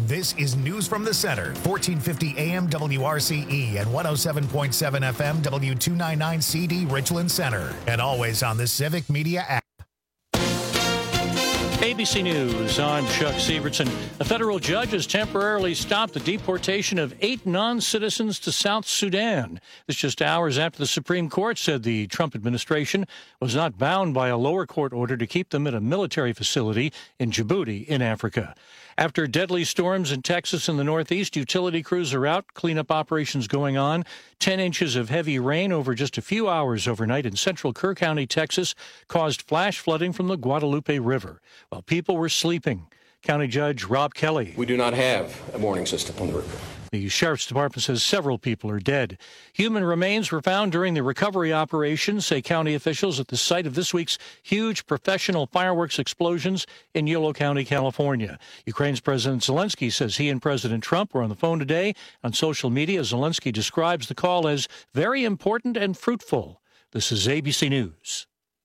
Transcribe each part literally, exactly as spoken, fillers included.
This is News from the Center, fourteen fifty A M W R C E and one oh seven point seven F M W two ninety-nine C D Richland Center. And always on the Civic Media app. A B C News, I'm Chuck Severson. A federal judge has temporarily stopped the deportation of eight non-citizens to South Sudan. This just hours after the Supreme Court said the Trump administration was not bound by a lower court order to keep them at a military facility in Djibouti in Africa. After deadly storms in Texas and the Northeast, utility crews are out, cleanup operations going on. Ten inches of heavy rain over just a few hours overnight in central Kerr County, Texas, caused flash flooding from the Guadalupe River while people were sleeping. County Judge Rob Kelly. We do not have a warning system on the river. The Sheriff's Department says several people are dead. Human remains were found during the recovery operation, say county officials, at the site of this week's huge professional fireworks explosions in Yolo County, California. Ukraine's President Zelensky says he and President Trump were on the phone today. On social media, Zelensky describes the call as very important and fruitful. This is A B C News.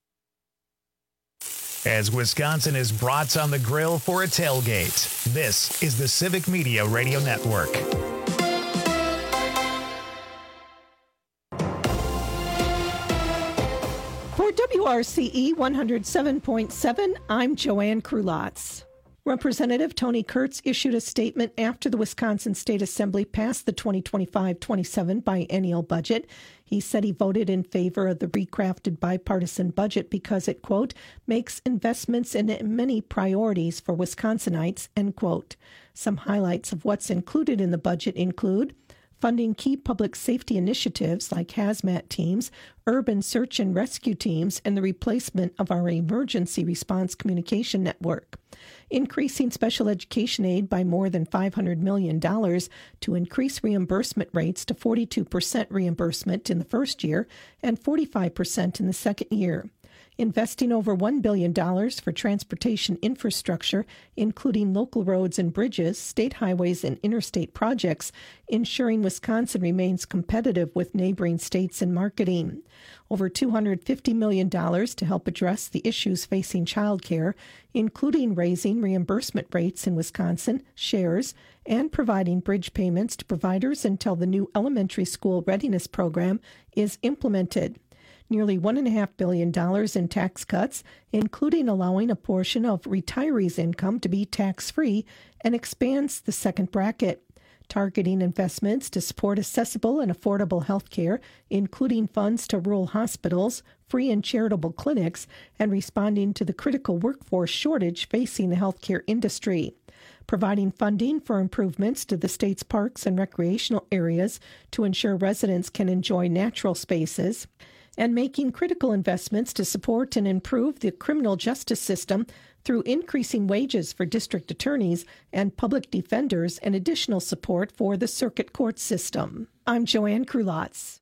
As Wisconsin is brats on the grill for a tailgate, this is the Civic Media Radio Network. For W R C E one oh seven point seven, I'm Joanne Krulotz. Representative Tony Kurtz issued a statement after the Wisconsin State Assembly passed the twenty twenty-five twenty-seven biennial budget. He said he voted in favor of the recrafted bipartisan budget because it, quote, makes investments in many priorities for Wisconsinites, end quote. Some highlights of what's included in the budget include funding key public safety initiatives like hazmat teams, urban search and rescue teams, and the replacement of our emergency response communication network. Increasing special education aid by more than five hundred million dollars to increase reimbursement rates to forty-two percent reimbursement in the first year and forty-five percent in the second year. Investing over one billion dollars for transportation infrastructure, including local roads and bridges, state highways, and interstate projects, ensuring Wisconsin remains competitive with neighboring states in marketing. Over two hundred fifty million dollars to help address the issues facing childcare, including raising reimbursement rates in Wisconsin, shares, and providing bridge payments to providers until the new elementary school readiness program is implemented. Nearly one point five billion dollars in tax cuts, including allowing a portion of retirees' income to be tax-free, and expands the second bracket. Targeting investments to support accessible and affordable health care, including funds to rural hospitals, free and charitable clinics, and responding to the critical workforce shortage facing the healthcare industry. Providing funding for improvements to the state's parks and recreational areas to ensure residents can enjoy natural spaces, and making critical investments to support and improve the criminal justice system through increasing wages for district attorneys and public defenders and additional support for the circuit court system. I'm Joanne Krulotz.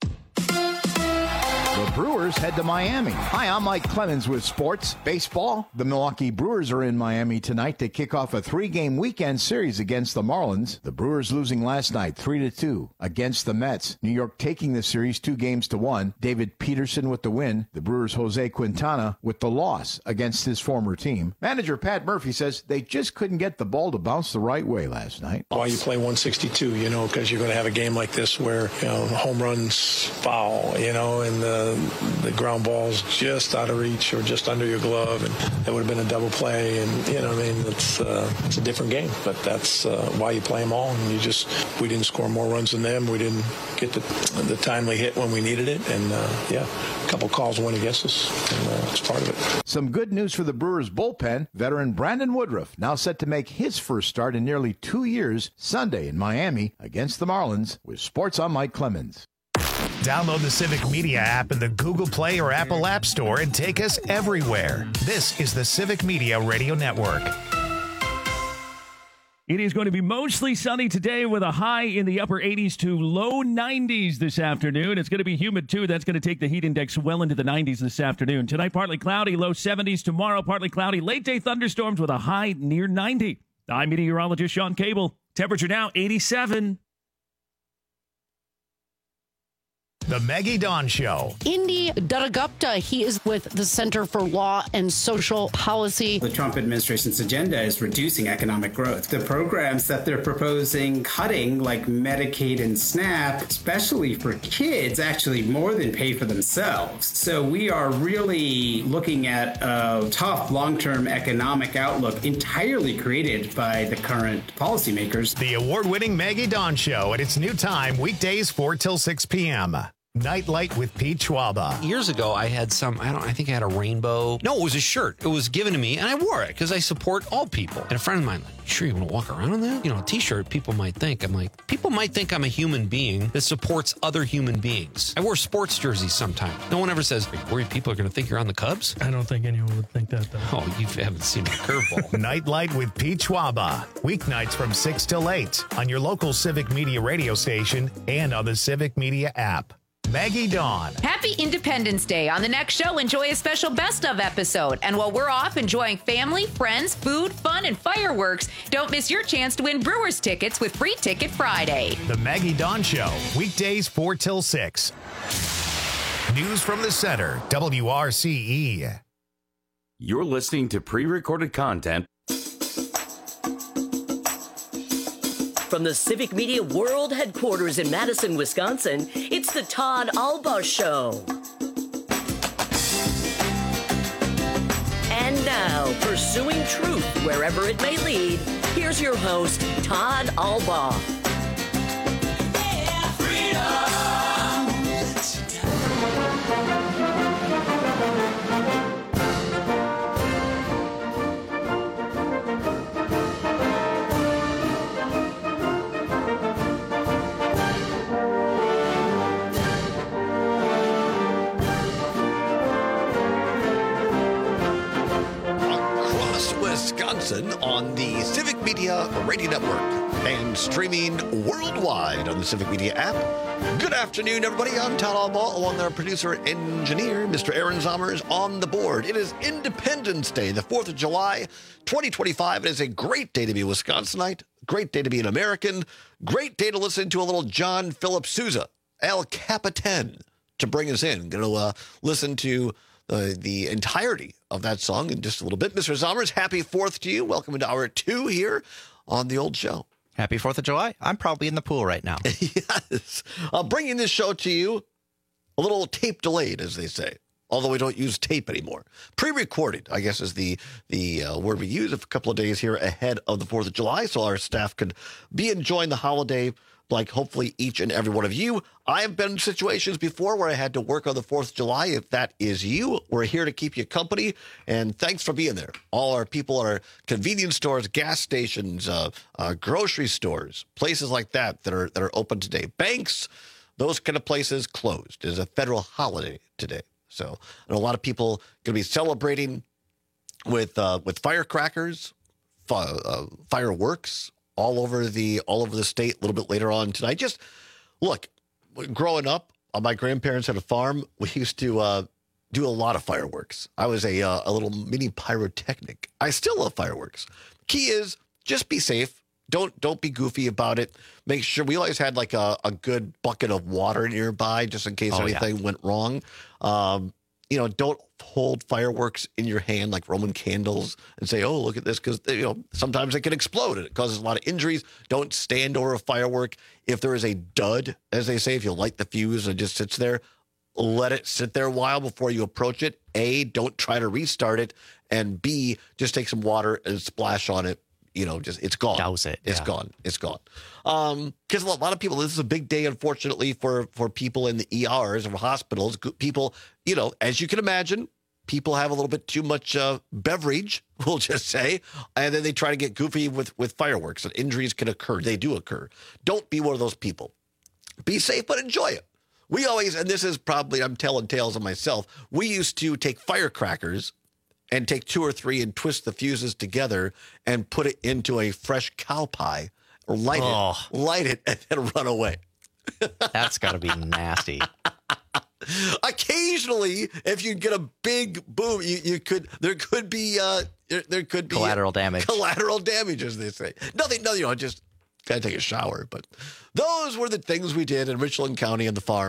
The Brewers head to Miami. Hi, I'm Mike Clemens with sports. Baseball. The Milwaukee Brewers are in Miami tonight to kick off a three-game weekend series against the Marlins. The Brewers losing last night three to two against the Mets. New York taking the series two games to one. David Peterson with the win. The Brewers' Jose Quintana with the loss against his former team. Manager Pat Murphy says they just couldn't get the ball to bounce the right way last night. Why you play one sixty-two, you know, because you're going to have a game like this where, you know, home runs foul, you know, and the the ground ball's just out of reach or just under your glove, and it would have been a double play. And, you know, I mean, it's, uh, it's a different game, but that's uh, why you play them all. And you just, we didn't score more runs than them. We didn't get the, the timely hit when we needed it. And, uh, yeah, a couple calls went against us, and uh, it's part of it. Some good news for the Brewers bullpen. Veteran Brandon Woodruff now set to make his first start in nearly two years Sunday in Miami against the Marlins. With Sports, I'm Mike Clemens. Download the Civic Media app in the Google Play or Apple App Store and take us everywhere. This is the Civic Media Radio Network. It is going to be mostly sunny today with a high in the upper eighties to low nineties this afternoon. It's going to be humid, too. That's going to take the heat index well into the nineties this afternoon. Tonight, partly cloudy, low seventies. Tomorrow, partly cloudy, late-day thunderstorms with a high near ninety. I'm meteorologist Sean Cable. Temperature now eighty-seven. The Maggie Dawn Show. Indy Dadagupta, he is with the Center for Law and Social Policy. The Trump administration's agenda is reducing economic growth. The programs that they're proposing cutting, like Medicaid and SNAP, especially for kids, actually more than pay for themselves. So we are really looking at a tough long-term economic outlook entirely created by the current policymakers. The award-winning Maggie Dawn Show at its new time, weekdays four till six p.m. Nightlight with Pete Schwaba. Years ago, I had some, I don't, I think I had a rainbow. No, it was a shirt. It was given to me, and I wore it because I support all people. And a friend of mine, like, sure you want to walk around in that? You know, a t-shirt, people might think. I'm like, people might think I'm a human being that supports other human beings. I wear sports jerseys sometimes. No one ever says, are you worried people are going to think you're on the Cubs? I don't think anyone would think that, though. Oh, you haven't seen my curveball. Nightlight with Pete Schwaba. Weeknights from six till eight on your local Civic Media radio station and on the Civic Media app. Maggie Dawn. Happy Independence Day. On the next show, enjoy a special best of episode. And while we're off enjoying family, friends, food, fun, and fireworks, don't miss your chance to win Brewers tickets with Free Ticket Friday. The Maggie Dawn Show. Weekdays four till six. News from the center. W R C E. You're listening to pre-recorded content from the Civic Media World Headquarters in Madison, Wisconsin. It's the Todd Albaugh Show. And now, pursuing truth wherever it may lead, here's your host, Todd Albaugh. Yeah, freedom! Wisconsin on the Civic Media Radio Network and streaming worldwide on the Civic Media app. Good afternoon, everybody. I'm Todd Albaugh, along with our producer and engineer, Mister Aaron Zommers, on the board. It is Independence Day, the fourth of July, twenty twenty-five. It is a great day to be a Wisconsinite, great day to be an American, great day to listen to a little John Philip Sousa, El Capitan, to bring us in. Going to uh, listen to Uh, the entirety of that song in just a little bit. Mister Zommers, happy fourth to you. Welcome into hour two here on the old show. Happy fourth of July. I'm probably in the pool right now. Yes. Uh, bringing this show to you a little tape delayed, as they say, although we don't use tape anymore. Pre-recorded, I guess, is the, the uh, word we use, a couple of days here ahead of the fourth of July, so our staff could be enjoying the holiday like hopefully each and every one of you. I have been in situations before where I had to work on the fourth of July. If that is you, we're here to keep you company, and thanks for being there. All our people are convenience stores, gas stations, uh, uh, grocery stores, places like that that are that are open today. Banks, those kind of places closed. It is a federal holiday today. So and a lot of people going to be celebrating with uh, with firecrackers, fi- uh, fireworks, all over the all over the state a little bit later on tonight. Just look, growing up, uh, my grandparents had a farm. We used to uh, do a lot of fireworks. I was a uh, a little mini pyrotechnic. I still love fireworks. Key is just be safe. Don't don't be goofy about it. Make sure we always had like a, a good bucket of water nearby just in case oh, anything yeah. went wrong. Um, you know, don't hold fireworks in your hand like Roman candles and say, oh, look at this, because, you know, sometimes it can explode and it causes a lot of injuries. Don't stand over a firework. If there is a dud, as they say, if you light the fuse and it just sits there, let it sit there a while before you approach it. A, don't try to restart it. And B, just take some water and splash on it. You know, just it's gone. Douse it. It's yeah. gone. It's gone. Um, because a lot of people, this is a big day, unfortunately, for for people in the E Rs or hospitals. People, you know, as you can imagine, people have a little bit too much uh, beverage, we'll just say, and then they try to get goofy with with fireworks, and injuries can occur. They do occur. Don't be one of those people. Be safe, but enjoy it. We always, and this is probably, I'm telling tales of myself. We used to take firecrackers and take two or three and twist the fuses together and put it into a fresh cow pie, or light oh. it, light it, and then run away. That's got to be nasty. Occasionally, if you get a big boom, you, you could there could be uh, there, there could be collateral damage. Collateral damage, as they say. Nothing, no, you know, just gotta take a shower. But those were the things we did in Richland County on the farm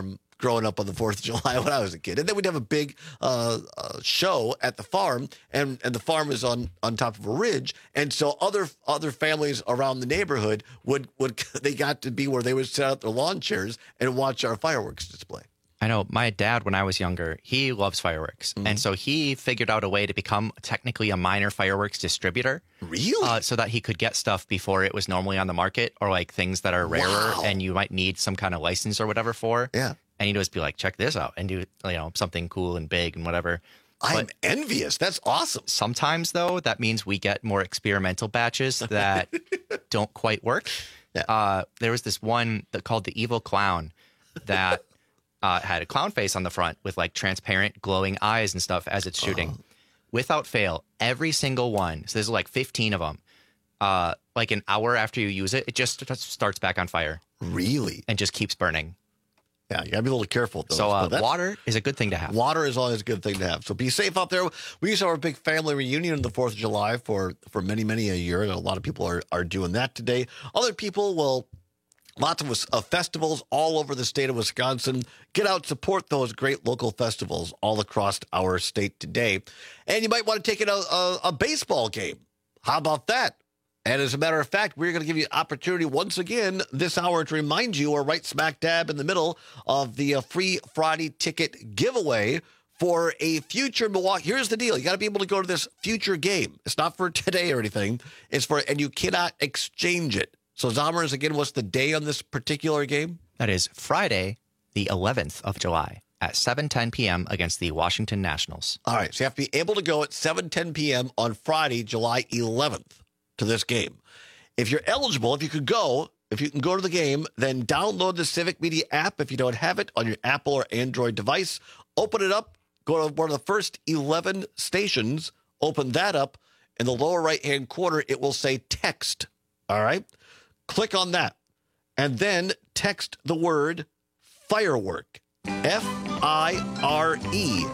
growing up on the fourth of July when I was a kid. And then we'd have a big uh, uh, show at the farm, and, and the farm is on, on top of a ridge. And so other other families around the neighborhood would, would they got to be where they would set out their lawn chairs and watch our fireworks display. I know my dad, when I was younger, he loves fireworks. Mm-hmm. And so he figured out a way to become technically a minor fireworks distributor. Really? Uh, so that he could get stuff before it was normally on the market, or like things that are rarer Wow. and you might need some kind of license or whatever for. Yeah. And he'd just be like, check this out and do, you know, something cool and big and whatever. I'm But envious. That's awesome. sometimes, though, that means we get more experimental batches that don't quite work. Yeah. Uh, there was this one that called the Evil Clown that uh, had a clown face on the front with like transparent glowing eyes and stuff as it's shooting. Uh-huh. Without fail, every single one, so there's like fifteen of them, uh, like an hour after you use it, it just st- starts back on fire. Really? And just keeps burning. Yeah, you gotta be a little careful with those. So uh, But that's- water is a good thing to have. Water is always a good thing to have. So be safe out there. We used to have our big family reunion on the fourth of July for, for many, many a year. And a lot of people are, are doing that today. Other people, well, lots of uh, festivals all over the state of Wisconsin. Get out, support those great local festivals all across our state today. And you might want to take in a, a, a baseball game. How about that? And as a matter of fact, we're going to give you an opportunity once again this hour to remind you we're right smack dab in the middle of the uh, free Friday ticket giveaway for a future Milwaukee. Here's the deal. You got to be able to go to this future game. It's not for today or anything. It's for, and you cannot exchange it. So Zommers, again, what's the day on this particular game? That is Friday, the eleventh of July at seven ten p.m. against the Washington Nationals. All right. So you have to be able to go at seven ten p.m. on Friday, July eleventh. To this game. If you're eligible, if you could go, if you can go to the game, then download the Civic Media app if you don't have it on your Apple or Android device. Open it up, go to one of the first eleven stations, open that up. In the lower right-hand corner, it will say text. All right? Click on that. And then text the word firework. F I R E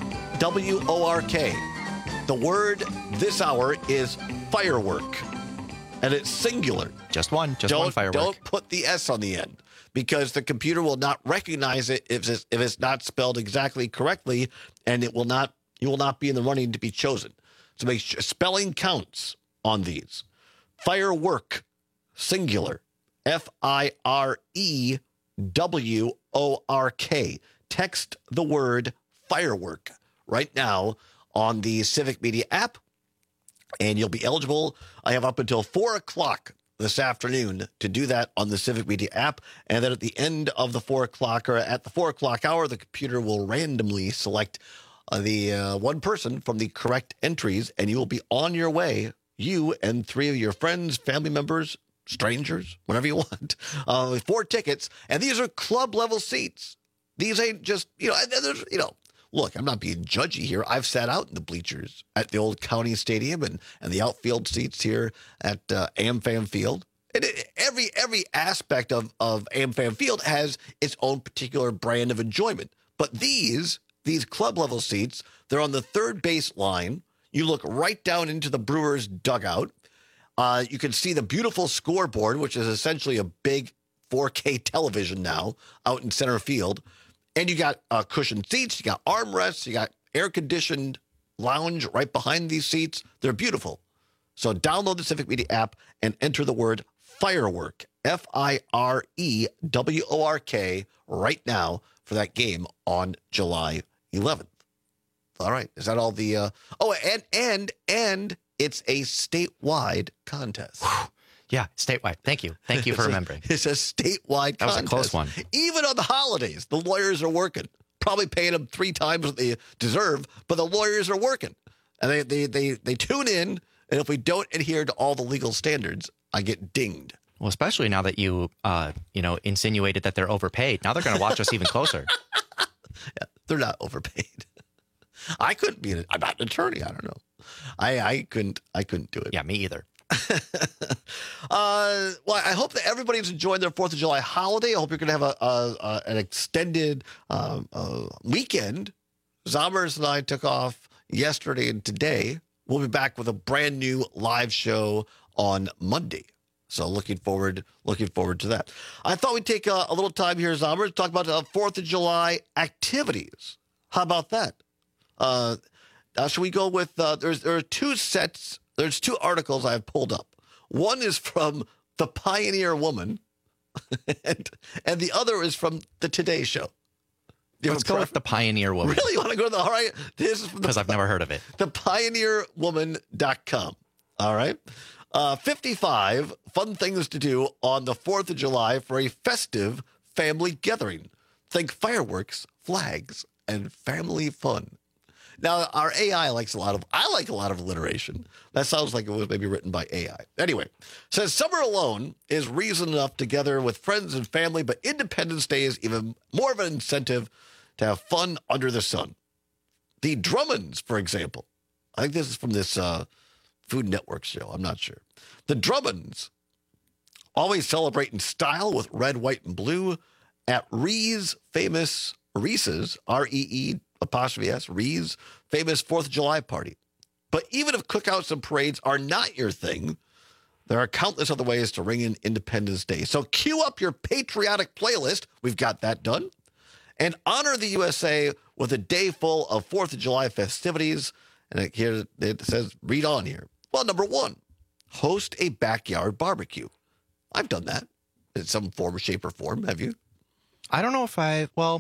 W O R K. The word this hour is firework, and it's singular. Just one, just don't, one firework. Don't put the S on the end, because the computer will not recognize it if it's, if it's not spelled exactly correctly, and it will not. You will not be in the running to be chosen. So make sure spelling counts on these. Firework, singular. F I R E W O R K. Text the word firework right now on the Civic Media app, and you'll be eligible. I have up until four o'clock this afternoon to do that on the Civic Media app, and then at the end of the four o'clock, or at the four o'clock hour, the computer will randomly select uh, the uh, one person from the correct entries, and you will be on your way, you and three of your friends, family members, strangers, whatever you want, uh, with four tickets, and these are club-level seats. These ain't just, you know, there's, you know, look, I'm not being judgy here. I've sat out in the bleachers at the old county stadium and, and the outfield seats here at uh, AmFam Field. And it, every every aspect of, of AmFam Field has its own particular brand of enjoyment. But these, these club-level seats, they're on the third base line. You look right down into the Brewers' dugout. Uh, you can see the beautiful scoreboard, which is essentially a big four K television now out in center field. And you got uh, cushioned seats, you got armrests, you got air-conditioned lounge right behind these seats. They're beautiful. So download the Civic Media app and enter the word firework, F I R E W O R K, right now for that game on July eleventh. All right. Is that all the... Uh... Oh, and, and, and it's a statewide contest. Yeah, statewide. Thank you. Thank you for It's a- remembering. It's a statewide That was a contest. close one. Even on the holidays, the lawyers are working. Probably paying them three times what they deserve, but the lawyers are working. And they, they, they, they tune in, and if we don't adhere to all the legal standards, I get dinged. Well, especially now that you, uh, you know, insinuated that they're overpaid. Now they're going to watch us even closer. Yeah, they're not overpaid. I couldn't be an, I'm not an attorney. I don't know. I, I couldn't I couldn't do it. Yeah, me either. Uh, well, I hope that everybody's enjoying their fourth of July holiday. I hope you're going to have a, a, a an extended um, uh, weekend. Zommers and I took off yesterday and today. We'll be back with a brand new live show on Monday. So looking forward, looking forward to that. I thought we'd take a, a little time here, Zombers, to talk about uh, fourth of July activities. How about that? Uh, now, should we go with, uh, there's there are two sets, there's two articles I have pulled up. One is from The Pioneer Woman, and, and the other is from the Today Show. Let's go with The Pioneer Woman. Really? You want to go to the, all right? This is because I've never heard of it. the pioneer woman dot com. All right. Uh, fifty-five fun things to do on the fourth of July for a festive family gathering. Think fireworks, flags, and family fun. Now, our A I likes a lot of, I like a lot of alliteration. That sounds like it was maybe written by A I. Anyway, says summer alone is reason enough to gather with friends and family, but Independence Day is even more of an incentive to have fun under the sun. The Drummonds, for example. I think this is from this uh, Food Network show. I'm not sure. The Drummonds always celebrate in style with red, white, and blue at Ree's famous, Reese's, R E E apostrophe S, Ree's famous fourth of July party. But even if cookouts and parades are not your thing, there are countless other ways to ring in Independence Day. So cue up your patriotic playlist. We've got that done. And honor the U S A with a day full of fourth of July festivities. And here it says, read on here. Well, number one, host a backyard barbecue. I've done that in some form, shape, or form. Have you? I don't know if I, well,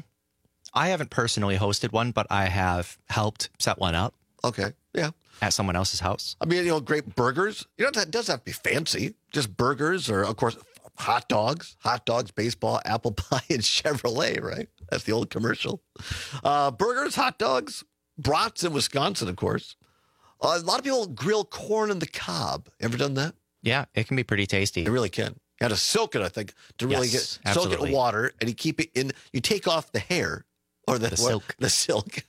I haven't personally hosted one, but I have helped set one up. Okay, yeah. At someone else's house. I mean, you know, great burgers. You know, that doesn't have to be fancy. Just burgers or, of course, hot dogs. Hot dogs, baseball, apple pie, and Chevrolet, right? That's the old commercial. Uh, burgers, hot dogs, brats in Wisconsin, of course. Uh, a lot of people grill corn in the cob. Ever done that? Yeah, it can be pretty tasty. It really can. You got to soak it, I think, to really yes, get soak it in water, and you keep it in. You take off the hair or the, the silk. The silk.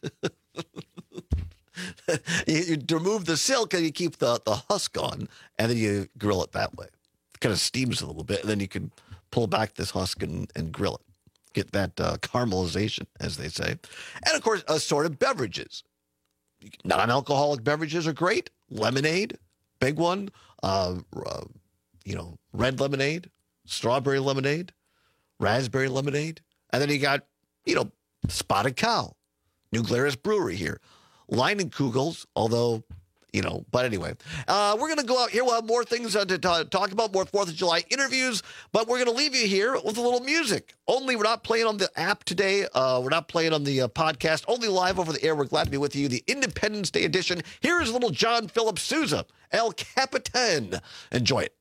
you, you remove the silk and you keep the, the husk on, and then you grill it that way. It kind of steams a little bit, and then you can pull back this husk and, and grill it. Get that uh, caramelization, as they say. And, of course, assorted beverages. Non-alcoholic beverages are great. Lemonade, big one. Uh, uh, you know, red lemonade, strawberry lemonade, raspberry lemonade. And then you got, you know, Spotted Cow, New Glarus Brewery here. Leinenkugels, although, you know, but anyway. Uh, we're going to go out here. We'll have more things uh, to t- talk about, more fourth of July interviews, but we're going to leave you here with a little music. Only we're not playing on the app today. Uh, we're not playing on the uh, podcast. Only live over the air. We're glad to be with you. The Independence Day edition. Here's little John Philip Sousa, El Capitan. Enjoy it.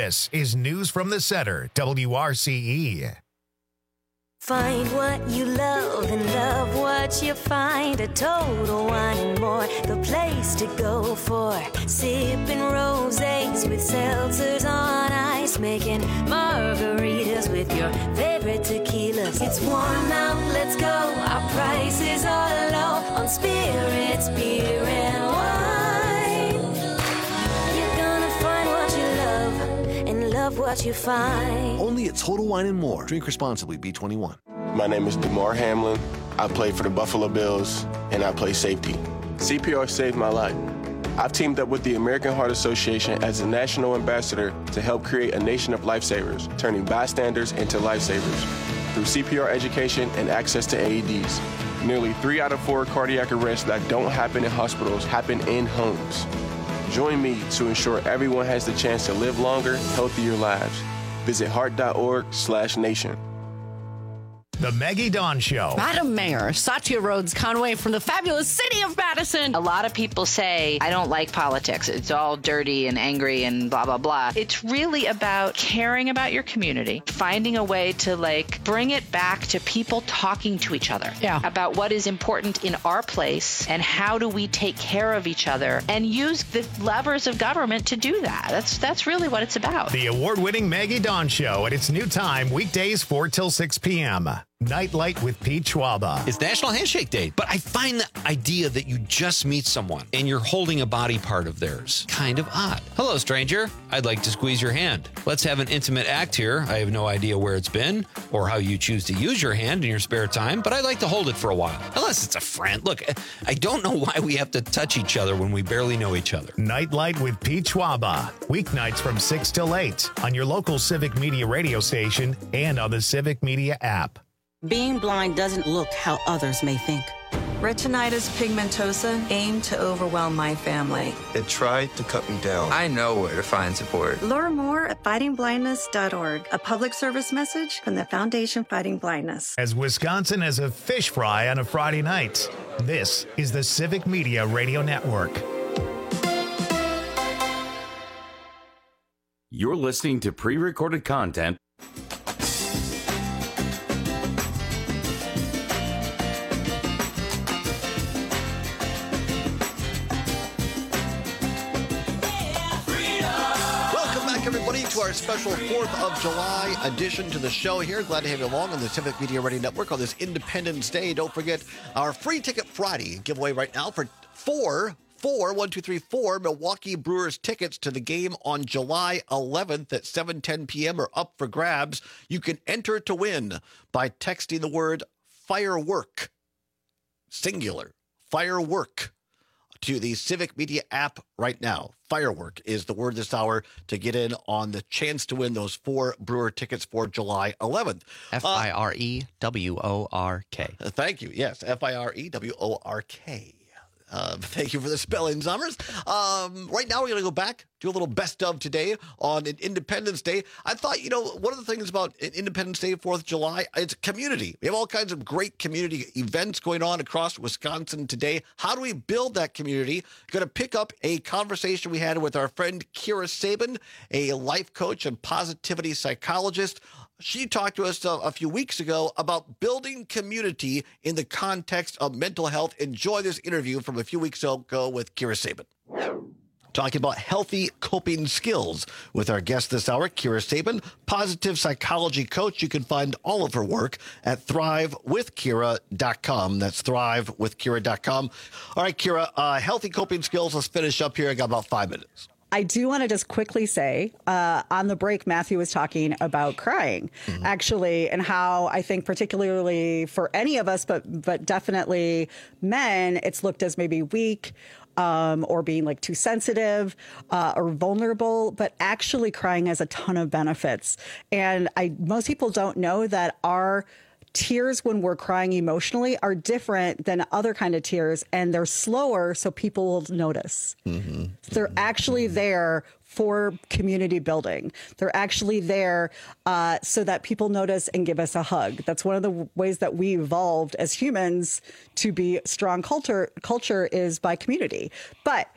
This is News from the Center, W R C E. Find what you love and love what you find. A Total Wine and More, the place to go for sipping rosés with seltzers on ice, making margaritas with your favorite tequilas. It's warm out, let's go. Our prices are low on spirits, beer, and wine. You're gonna find what you love and love what you find. Only at Total Wine and More. Drink responsibly. B twenty-one. My name is DeMar Hamlin. I play for the Buffalo Bills, and I play safety. C P R saved my life. I've teamed up with the American Heart Association as a national ambassador to help create a nation of lifesavers, turning bystanders into lifesavers. Through C P R education and access to A E Ds, nearly three out of four cardiac arrests that don't happen in hospitals happen in homes. Join me to ensure everyone has the chance to live longer, healthier lives. Visit heart.org slash nation. The Maggie Dawn Show. Madam Mayor, Satya Rhodes Conway from the fabulous city of Madison. A lot of people say, I don't like politics. It's all dirty and angry and blah, blah, blah. It's really about caring about your community, finding a way to like bring it back to people talking to each other yeah. about what is important in our place and how do we take care of each other and use the levers of government to do that. That's, that's really what it's about. The award-winning Maggie Dawn Show at its new time, weekdays four till six p.m. Nightlight with Pete Schwaba. It's National Handshake Day, but I find the idea that you just meet someone and you're holding a body part of theirs kind of odd. Hello, stranger. I'd like to squeeze your hand. Let's have an intimate act here. I have no idea where it's been or how you choose to use your hand in your spare time, but I'd like to hold it for a while. Unless it's a friend. Look, I don't know why we have to touch each other when we barely know each other. Nightlight with Pete Schwaba. Weeknights from six till eight on your local Civic Media radio station and on the Civic Media app. Being blind doesn't look how others may think. Retinitis pigmentosa aimed to overwhelm my family. It tried to cut me down. I know where to find support. Learn more at fighting blindness dot org, a public service message from the Foundation Fighting Blindness. As Wisconsin has a fish fry on a Friday night, this is the Civic Media Radio Network. You're listening to pre-recorded content. To our special fourth of July edition to the show here. Glad to have you along on the Civic Media Radio Network on this Independence Day. Don't forget our Free Ticket Friday giveaway right now for four, four, one, two, three, four Milwaukee Brewers tickets to the game on July eleventh at seven ten p.m. are up for grabs. You can enter to win by texting the word firework, singular, firework, to the Civic Media app right now. Firework is the word this hour to get in on the chance to win those four Brewer tickets for July eleventh. F I R E W O R K. Uh, thank you. Yes, F I R E W O R K. Uh, thank you for the spelling, Summers. Um, right now, we're going to go back, do a little best of today on Independence Day. I thought, you know, one of the things about Independence Day, fourth of July, it's community. We have all kinds of great community events going on across Wisconsin today. How do we build that community? Going to pick up a conversation we had with our friend Kira Sabin, a life coach and positivity psychologist. She talked to us a, a few weeks ago about building community in the context of mental health. Enjoy this interview from a few weeks ago with Kira Sabin. Talking about healthy coping skills with our guest this hour, Kira Sabin, positive psychology coach. You can find all of her work at thrive with kira dot com. That's thrive with kira dot com. All right, Kira, uh, healthy coping skills. Let's finish up here. I got about five minutes. I do want to just quickly say, uh, on the break, Matthew was talking about crying, mm-hmm. actually, and how I think particularly for any of us, but but definitely men, it's looked as maybe weak um, or being like too sensitive uh, or vulnerable, but actually crying has a ton of benefits. And I most people don't know that our tears when we're crying emotionally are different than other kind of tears, and they're slower so people will notice. Mm-hmm. They're actually there for community building. They're actually there uh, so that people notice and give us a hug. That's one of the ways that we evolved as humans to be strong culture, culture is by community. But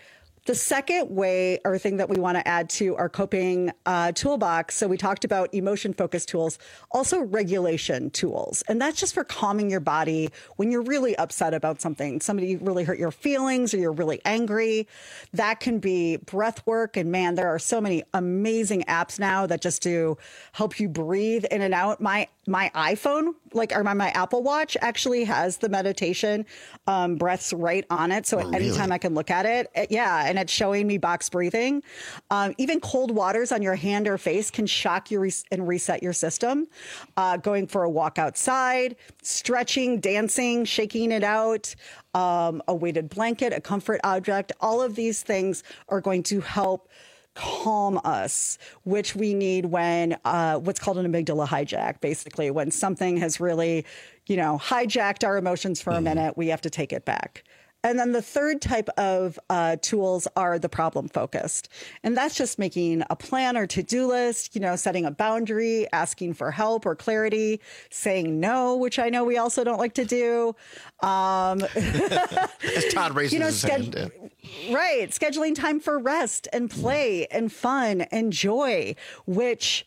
The second way or thing that we want to add to our coping uh, toolbox, so we talked about emotion-focused tools, also regulation tools. And that's just for calming your body when you're really upset about something. Somebody really hurt your feelings or you're really angry. That can be breath work. And man, there are so many amazing apps now that just do help you breathe in and out. My my iPhone, like or my, my Apple Watch actually has the meditation um, breaths right on it. So Oh, really? anytime I can look at it, it, yeah, and it's showing me box breathing. Um, even cold waters on your hand or face can shock you res- and reset your system. Uh, going for a walk outside, stretching, dancing, shaking it out, um, a weighted blanket, a comfort object, all of these things are going to help calm us, which we need when uh, what's called an amygdala hijack, basically, when something has really, you know, hijacked our emotions for a minute, we have to take it back. And then the third type of uh, tools are the problem focused. And that's just making a plan or to-do list, you know, setting a boundary, asking for help or clarity, saying no, which I know we also don't like to do. Um, As Todd raises you know, his sched- hand. Right. Scheduling time for rest and play and fun and joy, which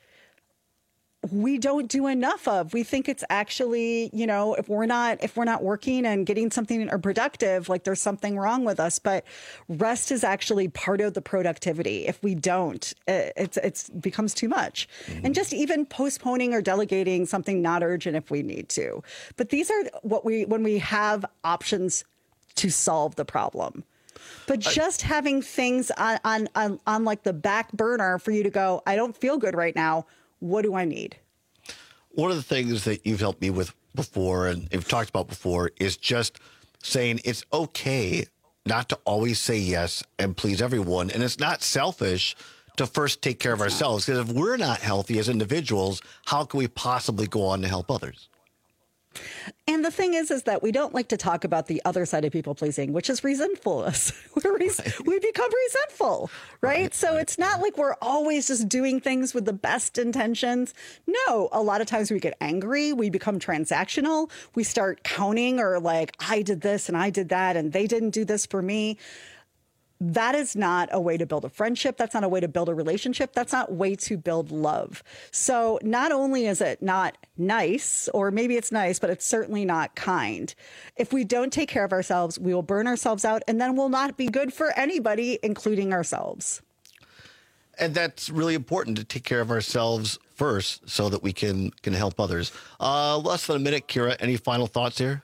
we don't do enough of. We think it's actually, you know, if we're not if we're not working and getting something or productive, like there's something wrong with us. But rest is actually part of the productivity. If we don't, it, it's it's becomes too much. Mm-hmm. And just even postponing or delegating something not urgent if we need to. But these are what we when we have options to solve the problem. But just having things on, on, on, on like the back burner for you to go, I don't feel good right now. What do I need? One of the things that you've helped me with before and have talked about before is just saying it's okay not to always say yes and please everyone. And it's not selfish to first take care of ourselves, because if we're not healthy as individuals, how can we possibly go on to help others? And the thing is, is that we don't like to talk about the other side of people pleasing, which is resentfulness. We're res- right. We become resentful, right? right so right. It's not like we're always just doing things with the best intentions. No, a lot of times we get angry. We become transactional. We start counting or like, I did this and I did that and they didn't do this for me. That is not a way to build a friendship. That's not a way to build a relationship. That's not a way to build love. So not only is it not nice, or maybe it's nice, but it's certainly not kind. If we don't take care of ourselves, we will burn ourselves out, and then we'll not be good for anybody, including ourselves. And that's really important, to take care of ourselves first so that we can, can help others. Uh, less than a minute, Kira, any final thoughts here?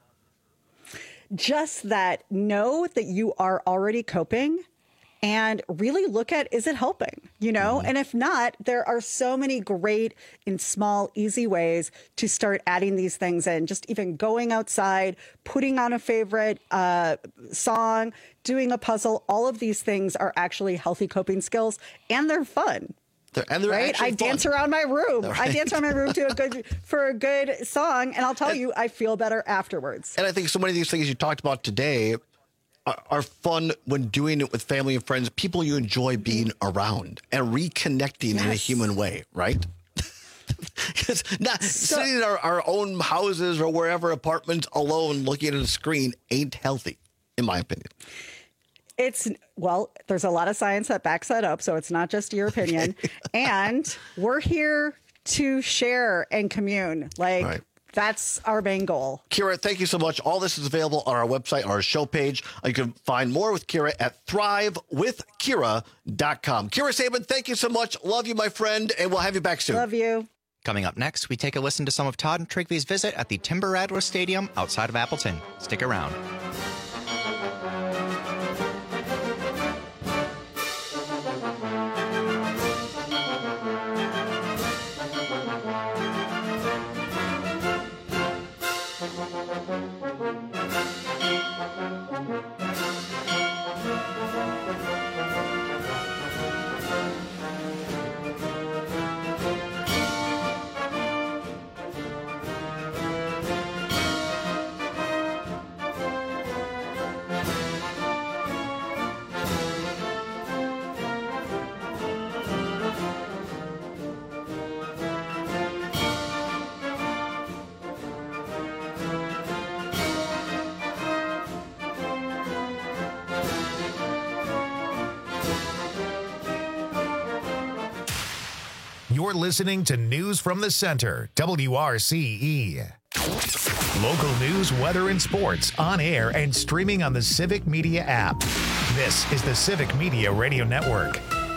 Just that know that you are already coping and really look at, is it helping? You know, mm-hmm. And if not, there are so many great and small, easy ways to start adding these things in. Just even going outside, putting on a favorite uh, song, doing a puzzle. All of these things are actually healthy coping skills, and they're fun. They're, and they're right? I fun. dance around my room. Right. I dance around my room to a good for a good song, and I'll tell and, you, I feel better afterwards. And I think so many of these things you talked about today are, are fun when doing it with family and friends, people you enjoy being around and reconnecting yes. in a human way, right? Because not so, sitting in our, our own houses or wherever, apartments, alone, looking at a screen ain't healthy, in my opinion. It's, well, there's a lot of science that backs that up, so it's not just your opinion. And we're here to share and commune. Like, right. That's our main goal. Kira, thank you so much. All this is available on our website, our show page. You can find more with Kira at thrive with kira dot com. Kira Saban, thank you so much. Love you, my friend, and we'll have you back soon. Love you. Coming up next, we take a listen to some of Todd and Trigvy's visit at the Timber Rattler Stadium outside of Appleton. Stick around. You're listening to News from the Center, W R C E. Local news, weather, and sports on air and streaming on the Civic Media app. This is the Civic Media Radio Network.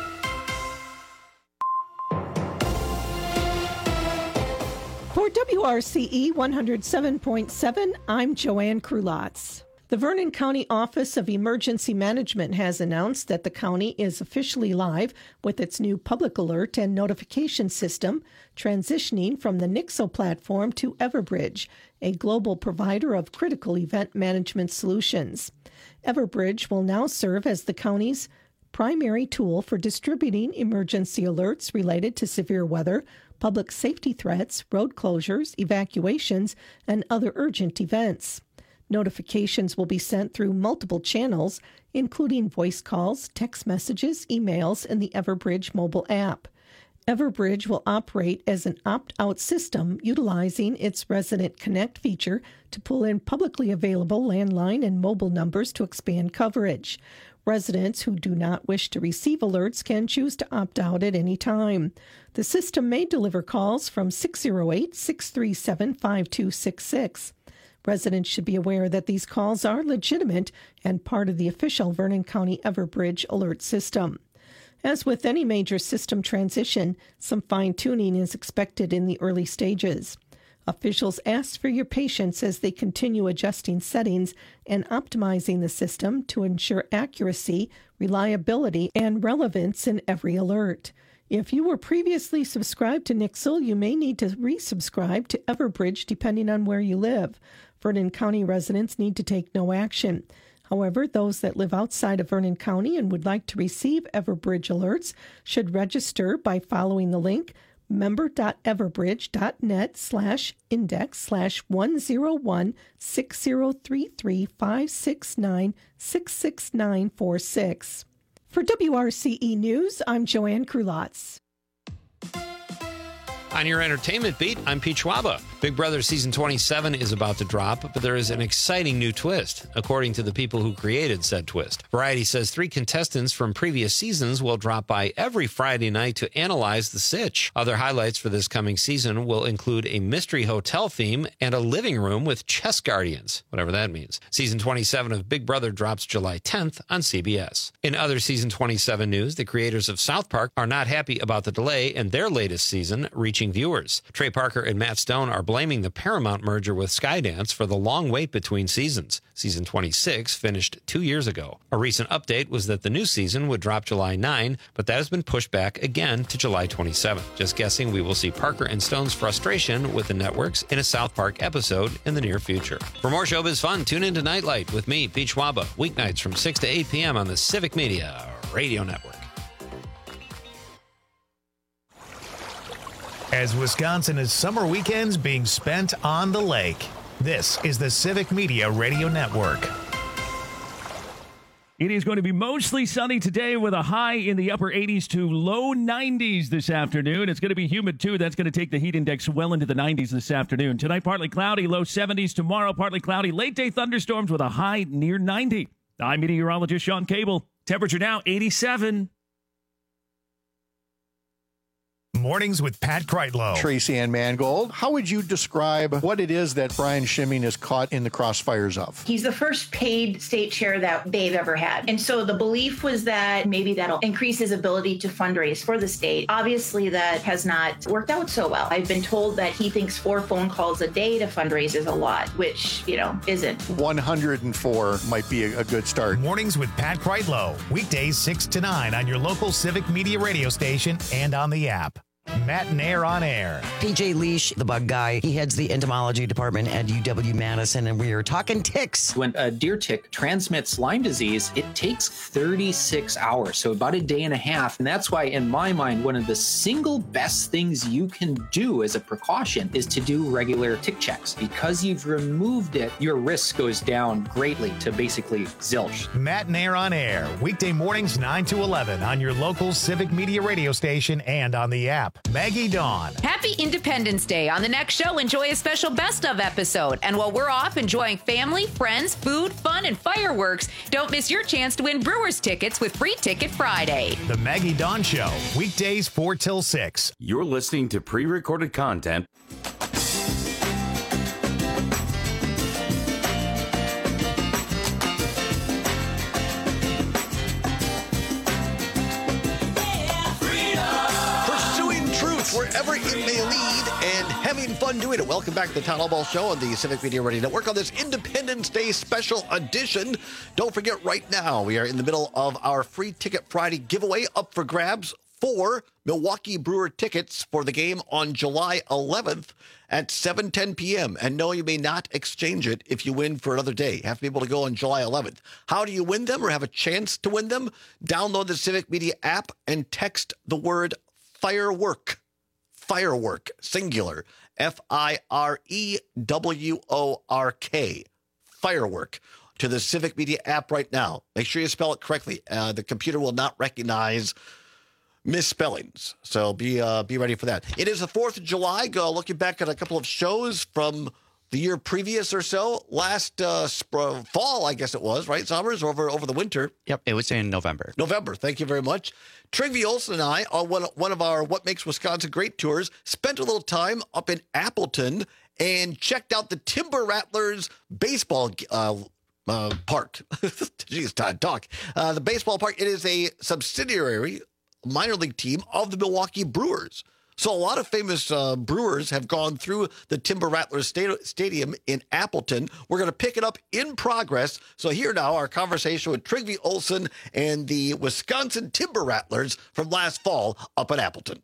For W R C E one oh seven point seven, I'm Joanne Krulotz. The Vernon County Office of Emergency Management has announced that the county is officially live with its new public alert and notification system, transitioning from the Nixle platform to Everbridge, a global provider of critical event management solutions. Everbridge will now serve as the county's primary tool for distributing emergency alerts related to severe weather, public safety threats, road closures, evacuations, and other urgent events. Notifications will be sent through multiple channels, including voice calls, text messages, emails, and the Everbridge mobile app. Everbridge will operate as an opt-out system utilizing its Resident Connect feature to pull in publicly available landline and mobile numbers to expand coverage. Residents who do not wish to receive alerts can choose to opt out at any time. The system may deliver calls from six oh eight, six three seven, five two six six. Residents should be aware that these calls are legitimate and part of the official Vernon County Everbridge alert system. As with any major system transition, some fine-tuning is expected in the early stages. Officials ask for your patience as they continue adjusting settings and optimizing the system to ensure accuracy, reliability, and relevance in every alert. If you were previously subscribed to Nixle, you may need to resubscribe to Everbridge depending on where you live. Vernon County residents need to take no action. However, those that live outside of Vernon County and would like to receive Everbridge alerts should register by following the link member.everbridge.net slash index slash one zero one six zero three three five six nine six six nine four six. For W R C E News, I'm Joanne Krulotz. On your entertainment beat, I'm Pete Schwaba. Big Brother Season twenty-seven is about to drop, but there is an exciting new twist, according to the people who created said twist. Variety says three contestants from previous seasons will drop by every Friday night to analyze the sitch. Other highlights for this coming season will include a mystery hotel theme and a living room with chess guardians, whatever that means. Season twenty-seven of Big Brother drops July tenth on C B S. In other Season twenty-seven news, the creators of South Park are not happy about the delay in their latest season reaching viewers. Trey Parker and Matt Stone are blaming the Paramount merger with Skydance for the long wait between seasons. Season twenty-six finished two years ago. A recent update was that the new season would drop July ninth, but that has been pushed back again to July twenty-seventh. Just guessing we will see Parker and Stone's frustration with the networks in a South Park episode in the near future. For more showbiz fun, tune in to Nightlight with me, Pete Schwaba, weeknights from six to eight p.m. on the Civic Media Radio Network. As Wisconsin is summer weekends being spent on the lake, this is the Civic Media Radio Network. It is going to be mostly sunny today with a high in the upper eighties to low nineties this afternoon. It's going to be humid, too. That's going to take the heat index well into the nineties this afternoon. Tonight, partly cloudy, low seventies. Tomorrow, partly cloudy, late-day thunderstorms with a high near ninety. I'm meteorologist Sean Cable. Temperature now eighty-seven. Mornings with Pat Kreitlow. Tracy Ann Mangold, how would you describe what it is that Brian Schimming is caught in the crossfires of? He's the first paid state chair that they've ever had. And so the belief was that maybe that'll increase his ability to fundraise for the state. Obviously, that has not worked out so well. I've been told that he thinks four phone calls a day to fundraise is a lot, which, you know, isn't. one hundred four might be a, a good start. Mornings with Pat Kreitlow. Weekdays six to nine on your local Civic Media radio station and on the app. Matt and Air on Air. P J Leash, the bug guy, he heads the entomology department at U W Madison, and we are talking ticks. When a deer tick transmits Lyme disease, it takes thirty-six hours, so about a day and a half. And that's why, in my mind, one of the single best things you can do as a precaution is to do regular tick checks. Because you've removed it, your risk goes down greatly to basically zilch. Matt and Air on Air, weekday mornings nine to eleven on your local Civic Media radio station and on the app. Maggie Dawn. Happy Independence Day. On the next show, enjoy a special best of episode. And while we're off enjoying family, friends, food, fun, and fireworks, don't miss your chance to win Brewers tickets with Free Ticket Friday. The Maggie Dawn Show, weekdays four till six. You're listening to pre-recorded content. Wherever it may lead, and having fun doing it. Welcome back to the Town Hall Ball Show on the Civic Media Radio Network on this Independence Day special edition. Don't forget, right now, we are in the middle of our Free Ticket Friday giveaway up for grabs for Milwaukee Brewer tickets for the game on July eleventh at seven ten p.m. And no, you may not exchange it if you win for another day. You have to be able to go on July eleventh. How do you win them or have a chance to win them? Download the Civic Media app and text the word firework. Firework, singular, F I R E W O R K, firework, to the Civic Media app right now. Make sure you spell it correctly. Uh, the computer will not recognize misspellings, so be uh, be ready for that. It is the fourth of July. Go looking back at a couple of shows from the year previous or so. Last uh, sp- fall, I guess it was, right, Sommers, over, over the winter. Yep, it was in November. November, thank you very much. Trygve Olson and I, on one, one of our What Makes Wisconsin Great tours, spent a little time up in Appleton and checked out the Timber Rattlers baseball uh, uh, park. Jeez, time to talk. Uh, the baseball park, it is a subsidiary minor league team of the Milwaukee Brewers. So a lot of famous uh, brewers have gone through the Timber Rattlers sta- Stadium in Appleton. We're going to pick it up in progress. So here now, our conversation with Trygve Olson and the Wisconsin Timber Rattlers from last fall up at Appleton.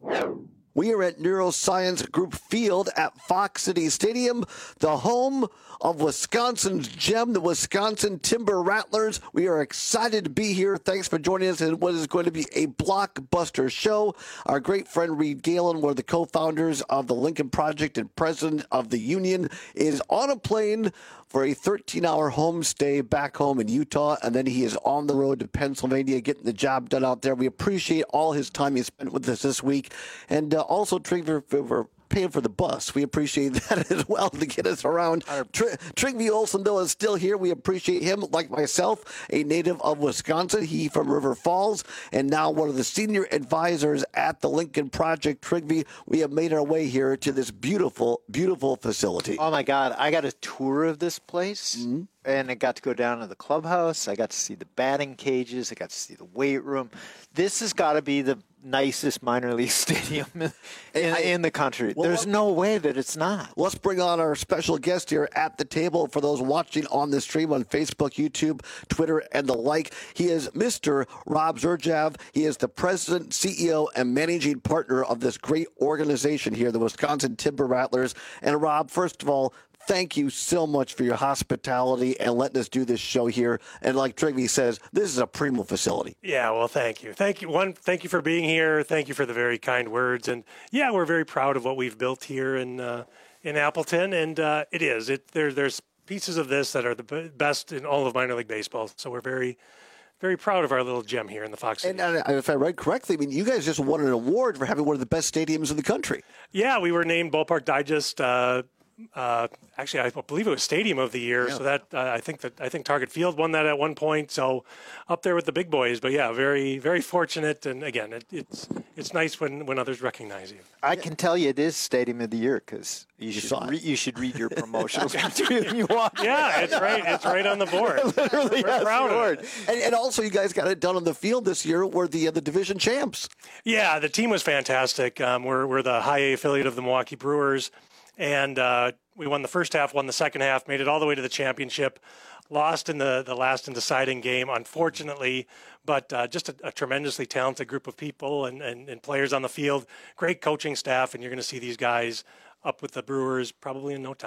We are at Neuroscience Group Field at Fox City Stadium, the home of Wisconsin's gem, the Wisconsin Timber Rattlers. We are excited to be here. Thanks for joining us in what is going to be a blockbuster show. Our great friend Reed Galen, one of the co-founders of the Lincoln Project and president of the union, is on a plane for a thirteen-hour homestay back home in Utah, and then he is on the road to Pennsylvania getting the job done out there. We appreciate all his time he spent with us this week, and uh, also Trygve for paying for the bus. We appreciate that as well to get us around. Tr- Trygve Olson, though, is still here. We appreciate him, like myself, a native of Wisconsin. He from River Falls, and now one of the senior advisors at the Lincoln Project. Trygve, we have made our way here to this beautiful, beautiful facility. Oh, my God. I got a tour of this place. Mm-hmm. And I got to go down to the clubhouse. I got to see the batting cages. I got to see the weight room. This has got to be the nicest minor league stadium in, in, I, in the country. Well, There's no way that it's not. Let's bring on our special guest here at the table for those watching on the stream on Facebook, YouTube, Twitter, and the like. He is Mister Rob Zurjav. He is the president, C E O, and managing partner of this great organization here, the Wisconsin Timber Rattlers. And Rob, first of all, thank you so much for your hospitality and letting us do this show here. And like Trygve says, this is a primo facility. Yeah, well, thank you. Thank you. One, thank you for being here. Thank you for the very kind words. And yeah, we're very proud of what we've built here in uh, in Appleton. And uh, it is. It there, There's pieces of this that are the best in all of minor league baseball. So we're very, very proud of our little gem here in the Fox City. And uh, if I read correctly, I mean, you guys just won an award for having one of the best stadiums in the country. Yeah, we were named Ballpark Digest uh Uh, actually, I believe it was Stadium of the Year. Yeah. So that uh, I think that I think Target Field won that at one point. So up there with the big boys. But yeah, very very fortunate. And again, it, it's it's nice when, when others recognize you. I can tell you it is Stadium of the Year because you, you should re- you should read your promotional material when you walk. Yeah, it's right. It's right on the board. Literally, We're proud of it. And, and also, you guys got it done on the field this year. We're the uh, the division champs. Yeah, the team was fantastic. Um, we're we're the high A affiliate of the Milwaukee Brewers. And uh, we won the first half, won the second half, made it all the way to the championship, lost in the, the last and deciding game, unfortunately, but uh, just a, a tremendously talented group of people and, and, and players on the field, great coaching staff, and you're going to see these guys up with the Brewers probably in no time.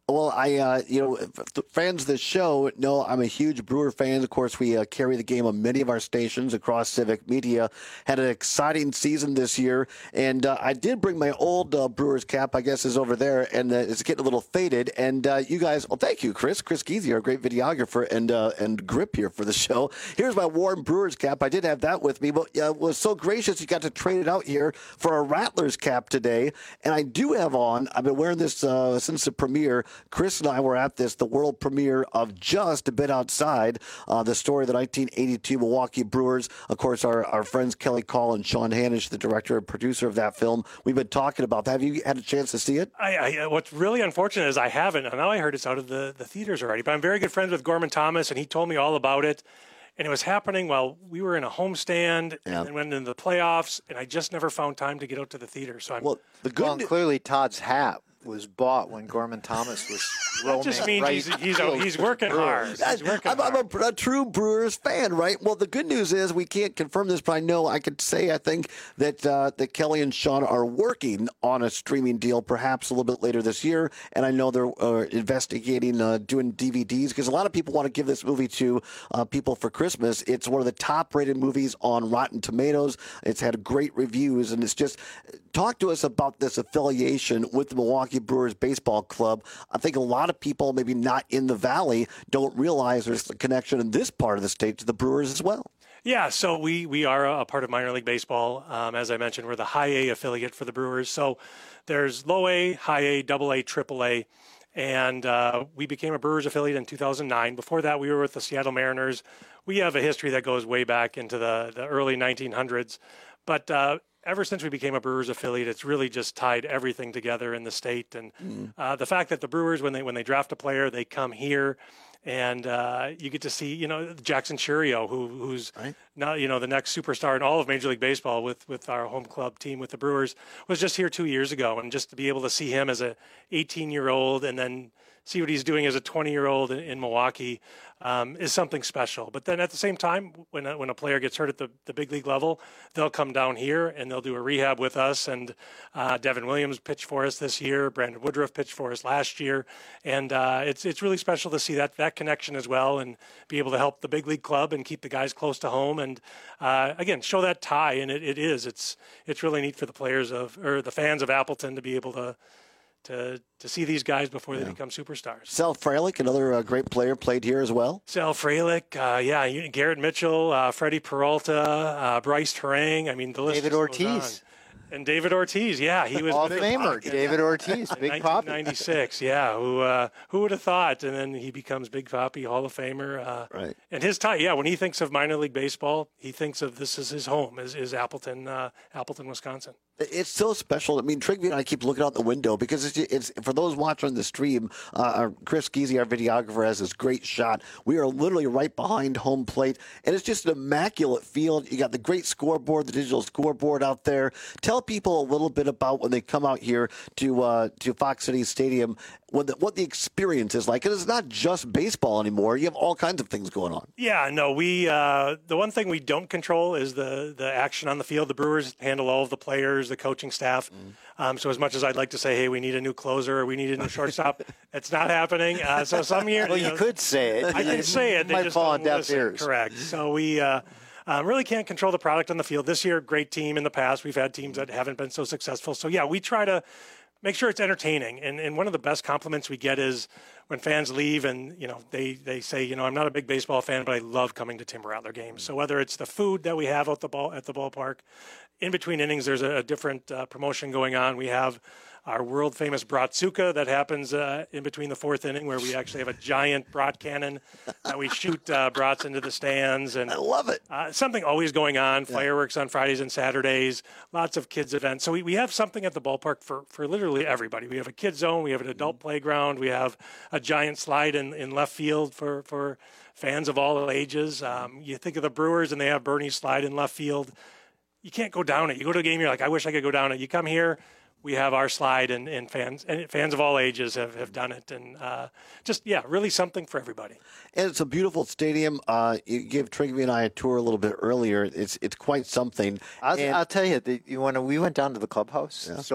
Well, I, uh, you know, fans of the show know I'm a huge Brewer fan. Of course, we uh, carry the game on many of our stations across Civic Media. Had an exciting season this year, and uh, I did bring my old uh, Brewers cap, I guess, is over there, and uh, it's getting a little faded. And uh, you guys, well, thank you, Chris. Chris Geezy, our great videographer and uh, and grip here for the show. Here's my Warren Brewers cap. I did have that with me, but uh, was so gracious you got to trade it out here for a Rattlers cap today. And I do have on, I've been wearing this uh, since the premiere. Chris and I were at this, the world premiere of Just a Bit Outside, uh, the story of the nineteen eighty-two Milwaukee Brewers. Of course, our, our friends Kelly Call and Sean Hanish, the director and producer of that film, we've been talking about that. Have you had a chance to see it? I, I, what's really unfortunate is I haven't. And now I heard it's out of the, the theaters already. But I'm very good friends with Gorman Thomas, and he told me all about it. And it was happening while we were in a homestand yeah. and then went into the playoffs, and I just never found time to get out to the theater. So I'm well, the good well, clearly Todd's hat was bought when Gorman Thomas was roaming. That just means right he's, he's, a, he's working hard. He's working I'm, hard. I'm a, a true Brewers fan, right? Well, the good news is we can't confirm this, but I know I could say I think that uh, that Kelly and Sean are working on a streaming deal, perhaps a little bit later this year. And I know they're uh, investigating uh, doing D V Ds because a lot of people want to give this movie to uh, people for Christmas. It's one of the top-rated movies on Rotten Tomatoes. It's had great reviews, and it's just talk to us about this affiliation with the Milwaukee Brewers Baseball Club. I think a lot of people, maybe not in the Valley, don't realize there's a connection in this part of the state to the Brewers as well. Yeah, so we, we are a part of minor league baseball. Um, as I mentioned, we're the high A affiliate for the Brewers. So there's low A, high A, double A, triple A. And uh, we became a Brewers affiliate in two thousand nine. Before that, we were with the Seattle Mariners. We have a history that goes way back into the, the early nineteen hundreds. But uh, ever since we became a Brewers affiliate, it's really just tied everything together in the state. And mm. uh, the fact that the Brewers, when they when they draft a player, they come here, and uh, you get to see, you know, Jackson Churio, who who's right. now, you know, the next superstar in all of Major League Baseball with with our home club team with the Brewers, was just here two years ago, and just to be able to see him as a eighteen-year-old and then see what he's doing as a twenty-year-old in, in Milwaukee um, is something special. But then at the same time, when a, when a player gets hurt at the, the big league level, they'll come down here and they'll do a rehab with us. And uh, Devin Williams pitched for us this year. Brandon Woodruff pitched for us last year. And uh, it's it's really special to see that that connection as well, and be able to help the big league club and keep the guys close to home. And uh, again, show that tie. And it, it is. It's it's really neat for the players of or the fans of Appleton to be able to. To, to see these guys before they yeah. become superstars. Sal Frelick, another uh, great player, played here as well. Sal Frelick, uh, yeah, Garrett Mitchell, uh, Freddie Peralta, uh, Bryce Terang. I mean, the list David Ortiz. And David Ortiz, yeah, he was Hall a big Famer. David Ortiz, Big nineteen ninety-six, Papi. yeah. Who uh, who would have thought? And then he becomes Big Papi, Hall of Famer. Uh, right. And his tie, yeah. When he thinks of minor league baseball, he thinks of this as his home, is is Appleton, uh, Appleton, Wisconsin. It's so special. I mean, Trigby and I keep looking out the window because it's, it's for those watching the stream. Uh, our Chris Geezy, our videographer, has this great shot. We are literally right behind home plate, and it's just an immaculate field. You got the great scoreboard, the digital scoreboard out there. Tell people a little bit about when they come out here to uh, to Fox City Stadium, what the, what the experience is like. Because it's not just baseball anymore. You have all kinds of things going on. Yeah, no, we uh, the one thing we don't control is the the action on the field. The Brewers handle all of the players, the coaching staff. Mm. Um, so as much as I'd like to say, hey, we need a new closer, or we need a new shortstop, it's not happening. Uh, so some years, well, you, you know, could say it. I can say it. They might just fall don't on deaf listen. ears. Correct. So we uh, uh, really can't control the product on the field. This year, great team. In the past, we've had teams that haven't been so successful. So yeah, we try to make sure it's entertaining. And, and one of the best compliments we get is when fans leave and, you know, they, they say, you know, I'm not a big baseball fan, but I love coming to Tim Rattler games. So whether it's the food that we have at the ball at the ballpark, in between innings, there's a, a different uh, promotion going on. We have our world famous Bratzuka that happens uh, in between the fourth inning, where we actually have a giant brat cannon that we shoot uh, brats into the stands. And I love it. Uh, something always going on. Yeah. Fireworks on Fridays and Saturdays. Lots of kids events. So we, we have something at the ballpark for, for literally everybody. We have a kid zone. We have an adult mm-hmm. playground. We have a giant slide in, in left field for, for fans of all ages. Um, you think of the Brewers and they have Bernie's slide in left field. You can't go down it. You go to a game, you're like, I wish I could go down it. You come here, we have our slide, and, and fans and fans of all ages have, have done it. And uh, just, yeah, really something for everybody. And it's a beautiful stadium. Uh, you gave Trigby and I a tour a little bit earlier. It's it's quite something. I'll, and, I'll tell you, the, when we went down to the clubhouse, yeah. so I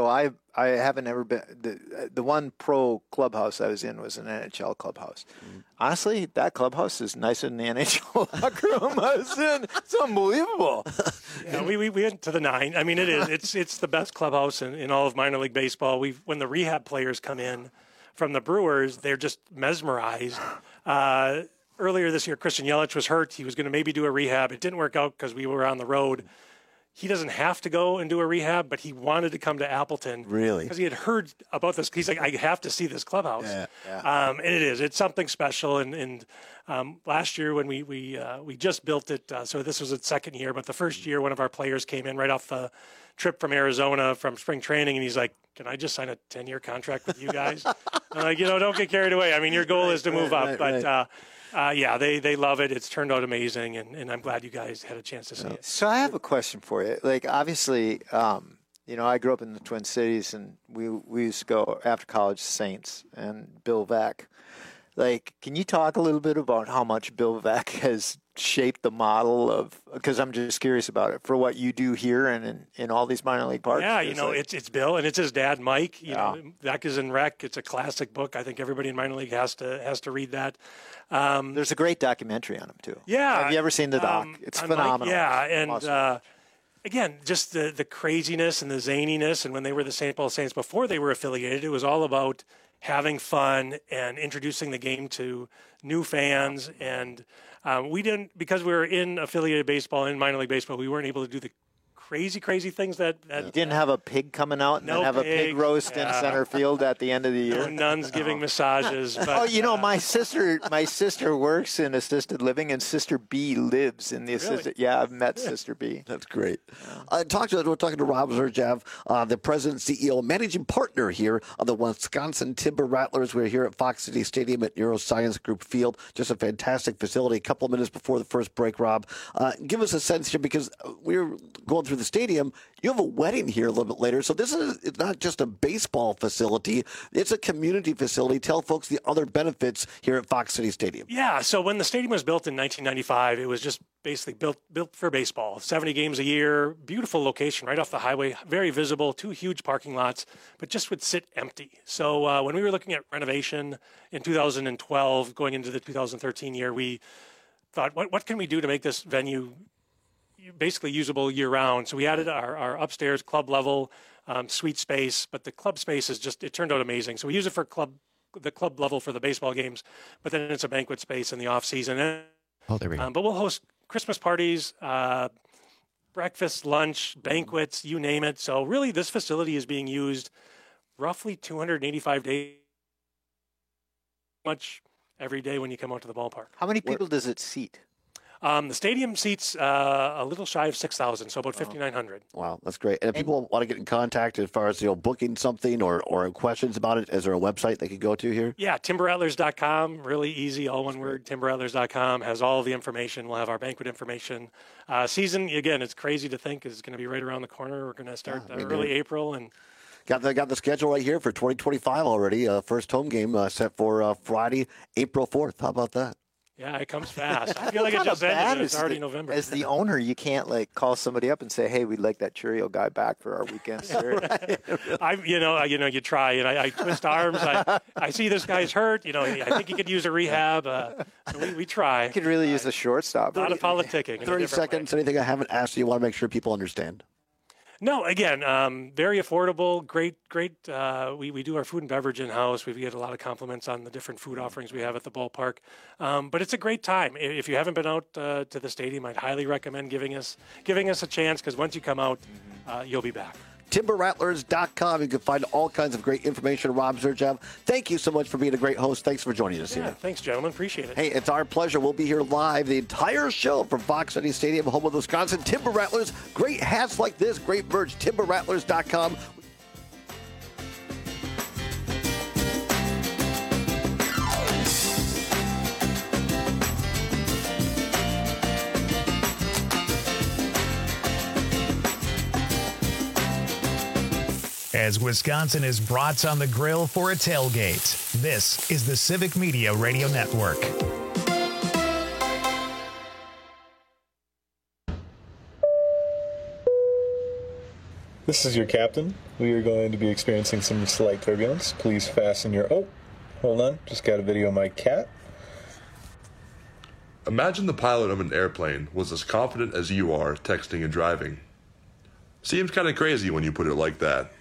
I haven't ever been the the one pro clubhouse I was in was an N H L clubhouse. Mm. Honestly, that clubhouse is nicer than the N H L locker room I was in. It's unbelievable. Yeah, we, we we went to the nine. I mean, it is it's it's the best clubhouse in, in all of minor league baseball. We when the rehab players come in from the Brewers, they're just mesmerized. Uh, earlier this year, Christian Yelich was hurt. He was going to maybe do a rehab. It didn't work out because we were on the road. He doesn't have to go and do a rehab, but he wanted to come to Appleton. Really? Because he had heard about this. He's like, I have to see this clubhouse. Yeah, yeah. Um, and it is. It's something special. And, and um, last year when we we uh, we just built it, uh, so this was its second year, but the first year one of our players came in right off the trip from Arizona from spring training, and he's like, can I just sign a ten-year contract with you guys? I'm like, you know, don't get carried away. I mean, your goal right, is to move right, up. right, but, right. Uh, uh, yeah, they, they love it. It's turned out amazing, and, and I'm glad you guys had a chance to see it. So I have a question for you. Like, obviously, um, you know, I grew up in the Twin Cities, and we we used to go after college to Saints and Bill Veeck. Like, can you talk a little bit about how much Bill Veeck has shaped the model of, because I'm just curious about it, for what you do here and in, in all these minor league parks? Yeah, you know, like, it's it's Bill, and it's his dad, Mike. You yeah. know, Veeck is in Rec. It's a classic book. I think everybody in minor league has to has to read that. Um, There's a great documentary on him, too. Yeah. Have you ever seen the doc? Um, it's on phenomenal. Mike, yeah, and Awesome. uh, again, just the, the craziness and the zaniness. And when they were the Saint Paul Saints, before they were affiliated, it was all about having fun and introducing the game to new fans. And um, we didn't, because we were in affiliated baseball, in minor league baseball, we weren't able to do the crazy, crazy things that. that you didn't have a pig coming out and No then have a pig, pig roast yeah. in center field at the end of the year? No nuns giving massages. But, oh, you know, my sister, my sister works in assisted living, and Sister B lives in the assisted. Yeah, I've met Sister B. That's great. Uh, talk to, we're talking to Rob Zurchev, uh, the president, C E O, managing partner here of the Wisconsin Timber Rattlers. We're here at Fox City Stadium at Neuroscience Group Field. Just a fantastic facility. A couple of minutes before the first break, Rob, uh, give us a sense here, because we were going through the stadium. You have a wedding here a little bit later. So this is it's not just a baseball facility. It's a community facility. Tell folks the other benefits here at Fox City Stadium. Yeah, so when the stadium was built in nineteen ninety-five, it was just basically built built for baseball. seventy games a year, beautiful location right off the highway, very visible, two huge parking lots, but just would sit empty. So uh, when we were looking at renovation in two thousand twelve, going into the two thousand thirteen year, we thought, what, what can we do to make this venue basically usable year round? So we added our, our upstairs club level um, suite space, but the club space is just, it turned out amazing. So we use it for club, the club level for the baseball games, but then it's a banquet space in the off season. Oh, there we go. Um, but we'll host Christmas parties, uh, breakfast, lunch, banquets, you name it. So really this facility is being used roughly two hundred eighty-five days, much every day when you come out to the ballpark. How many people does it seat? Um, the stadium seats uh, a little shy of six thousand, so about fifty-nine hundred. Wow, that's great. And if people want to get in contact as far as, you know, booking something or, or questions about it, is there a website they could go to here? Yeah, timber rattlers dot com, really easy, all one word, timber rattlers dot com, has all the information. We'll have our banquet information. Uh, season, again, it's crazy to think is going to be right around the corner. We're going to start Yeah, uh, I mean, early April. and Got the got the schedule right here for twenty twenty-five already. Uh, first home game uh, set for uh, Friday, April fourth. How about that? Yeah, it comes fast. I feel like it Kinda just ended. bad and It's as already the- November. As the owner, you can't like call somebody up and say, "Hey, we'd like that Churio guy back for our weekend series." I, you know, I, you know, you try, and I, I twist arms. I, I see this guy's hurt. You know, I think he could use a rehab. Uh, so we, we try. You could really use a shortstop. A lot of politicking. in a Thirty different way. seconds. Anything I haven't asked you? Want to make sure people understand. No, again, um, very affordable, great, great. Uh, we, we do our food and beverage in-house. We get a lot of compliments on the different food offerings we have at the ballpark. Um, but it's a great time. I- If you haven't been out uh, to the stadium, I'd highly recommend giving us giving us a chance, because once you come out, uh, you'll be back. timber rattlers dot com. You can find all kinds of great information. Rob Zurchev, thank you so much for being a great host. Thanks for joining us Yeah, here. thanks, gentlemen. Appreciate it. Hey, it's our pleasure. We'll be here live the entire show from Fox City Stadium, home of the Wisconsin Timber Rattlers. Great hats like this, great merch. timber rattlers dot com. As Wisconsin is brats on the grill for a tailgate, this is the Civic Media Radio Network. This is your captain. We are going to be experiencing some slight turbulence. Please fasten your... Oh, hold on. Just got a video of my cat. Imagine the pilot of an airplane was as confident as you are texting and driving. Seems kind of crazy when you put it like that.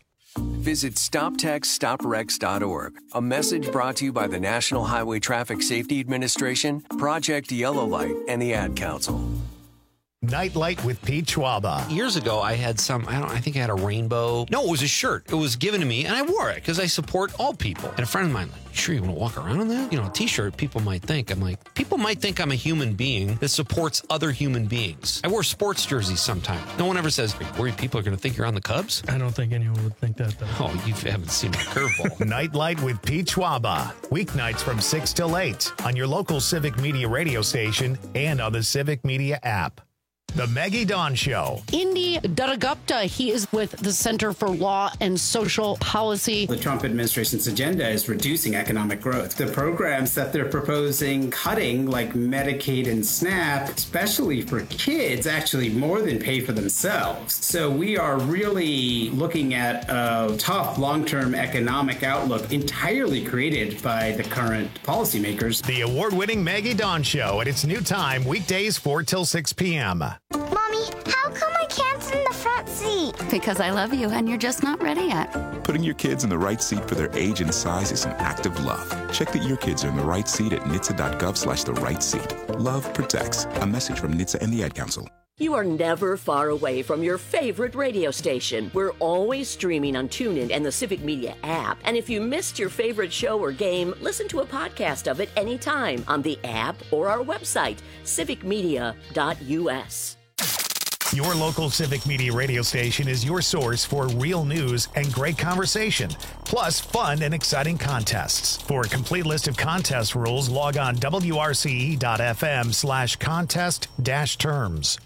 Visit stop text stop wrecks dot org. A message brought to you by the National Highway Traffic Safety Administration, Project Yellow Light, and the Ad Council. Nightlight with Pete Schwaba. Years ago, I had some, I don't, I think I had a rainbow. No, it was a shirt. It was given to me, and I wore it because I support all people. And a friend of mine, like, sure you want to walk around in that? You know, a t-shirt, people might think. I'm like, people might think I'm a human being that supports other human beings. I wear sports jerseys sometimes. No one ever says, are you worried people are going to think you're on the Cubs? I don't think anyone would think that, though. Oh, you haven't seen my curveball. Nightlight with Pete Schwaba. Weeknights from six till eight on your local Civic Media radio station and on the Civic Media app. The Maggie Dawn Show. Indy Dattagupta, he is with the Center for Law and Social Policy. The Trump administration's agenda is reducing economic growth. The programs that they're proposing cutting, like Medicaid and SNAP, especially for kids, actually more than pay for themselves. So we are really looking at a tough long-term economic outlook entirely created by the current policymakers. The award-winning Maggie Dawn Show at its new time, weekdays four till six p.m. Mommy, how come I can't sit in the front seat? Because I love you and you're just not ready yet. Putting your kids in the right seat for their age and size is an act of love. Check that your kids are in the right seat at N H T S A dot gov slash the right seat. Love protects. A message from N H T S A and the Ad Council. You are never far away from your favorite radio station. We're always streaming on TuneIn and the Civic Media app. And if you missed your favorite show or game, listen to a podcast of it anytime on the app or our website, civic media dot u s. Your local Civic Media radio station is your source for real news and great conversation, plus fun and exciting contests. For a complete list of contest rules, log on W R C E dot F M slash contest dash terms.